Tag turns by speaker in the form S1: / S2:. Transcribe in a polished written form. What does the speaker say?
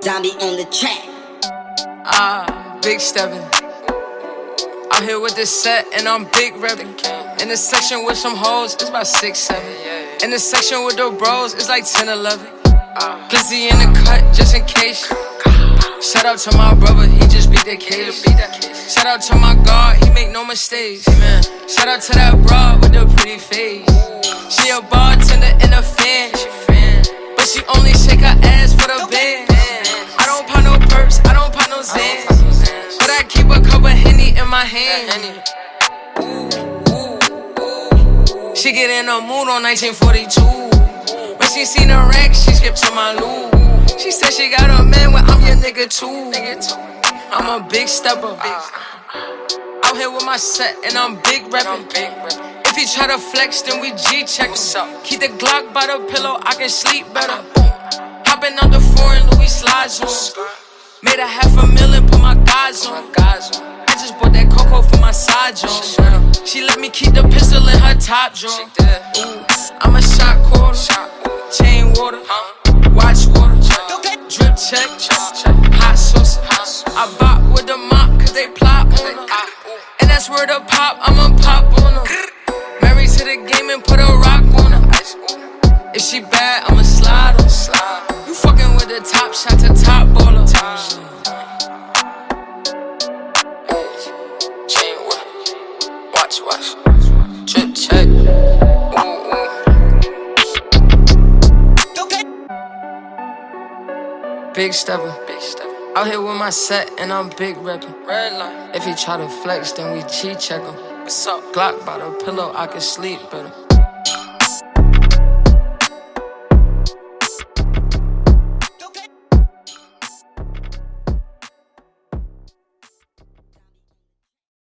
S1: Zombie on the track.
S2: Big steppin'. Out here with this set and I'm big reppin'. In the section with some hoes, it's about 6, 7. In the section with the bros, it's like 10, 11. Glizzy in the cut, just in case. Shout out to my brother, he just beat the case. Shout out to my God, he make no mistakes. Shout out to that broad with the pretty face. She a bartender and a fan, but she only shake her ass for the band. I don't pop no perks, I don't pop no Zans, but I keep a cup of Henny in my hand. She get in a mood on 1942. When she seen the rack, she skipped to my loot. She said she got a man when I'm your nigga too. I'm a big stepper. Out here with my set and I'm big reppin'. If he try to flex, then we G-check him. Keep the Glock by the pillow, I can sleep better. Hopping out the foreign Louis slides on. Made $500,000, put my guys on. I just bought that Coco for my side joint. She let me keep the pistol in her top drawer. I'm a shot caller, chain water, watch water, drip check, hot sauce. I bop with the mop cause they plot on her. And that's where the pop, I'ma pop on her. Married to the game and put a rock on her. If she bad, I'ma slide on her. You fucking with the top shot to top baller. Chain water, watch, drip check. Big stepper. Out here with my set and I'm big reppin'. If he try to flex, then we G-check him. Glock by the pillow, I can sleep better.